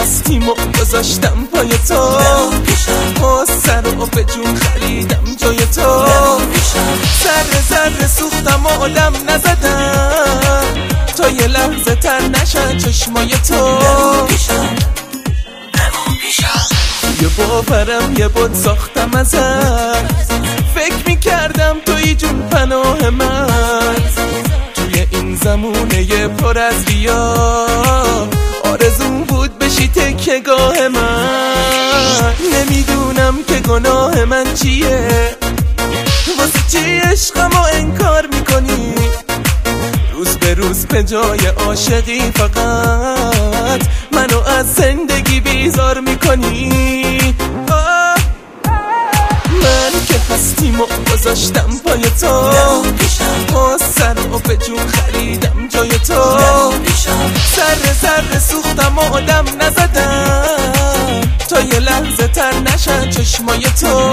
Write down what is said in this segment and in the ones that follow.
هستیم و گذاشتم پای تو، سر و به جون خریدم جای تو، ذره ذره سوختم و آدم نزدم تا یه لحظه تر نشن چشمای تو. یه باورم یه بود ساختم ازت، فکر میکردم توی جون پناه من، توی این زمونه پر از ریا آرزوم بود بشی تکیه‌گاه من. نمیدونم که گناه من چیه، واسه چی عشقمو انکار میکنی، روز به روز به جای عاشقی فقط منو از زندگی بیزار میکنی. من که هستیم و گذاشتم پای تو، سر و به جون خریدم جای تو، ذره ذره سوختم و آدم نزدم تا یه لحظه تر نشن چشمای تو.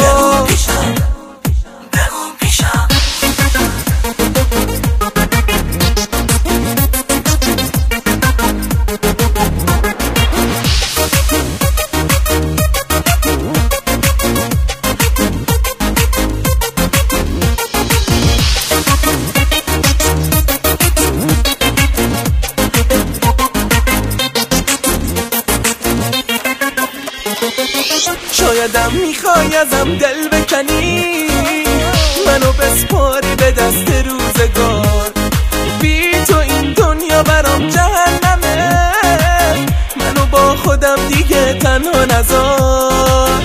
شایدم میخوای ازم دل بکنی، منو بسپاری به دست روزگار، بی تو این دنیا برام جهنمه، منو با خودم دیگه تنها نذار.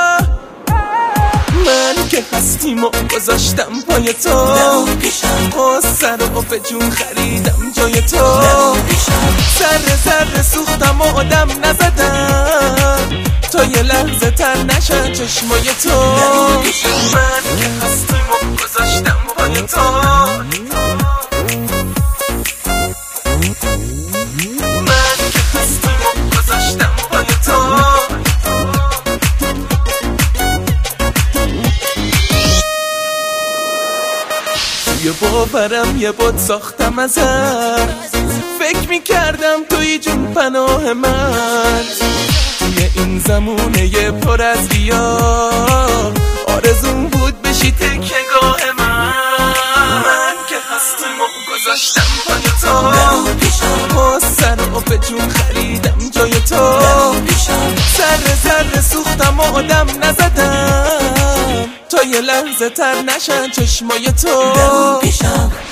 من که هستیم و گذاشتم پای تو، سر و به جون خریدم جای تو، ذره ذره سوختم و آدم نزدم تا یه لحظه تر نشن چشمای تو. من که هستیم و گذاشتم پای تو، من که هستیم و گذاشتم پای تو. توی باورم یه بود ساختم ازت، فکر میکردم توی جون پناه من، توی این زمونه پر از ریا آرزوم بود بشی تکیه‌گاه من. من که هستیم و گذاشتم پای تو، سر و به جون خریدم جای تو، ذره ذره سوختم و آدم نزدم تا یه لحظه تر نشن چشمای تو.